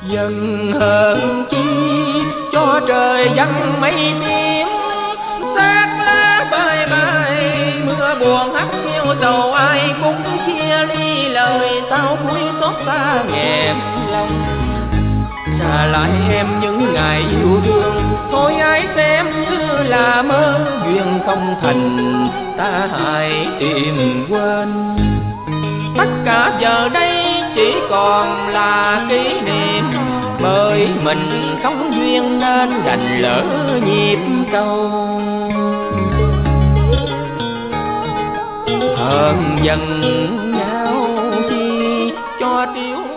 Dần hơn chi cho trời vắng mây tím, xác lá bay bay mưa buồn hắt hiu sầu, ai cũng chia ly lời sao cuối xót xa nghẹn lòng. Trả lại em những ngày yêu đương, thôi ai xem như là mơ, duyên không thành ta hãy tìm quên. Tất cả giờ đây chỉ còn là kỷ niệm, bởi mình không duyên nên đành lỡ nhịp cầu. Hờn dần nhau chi cho tiếng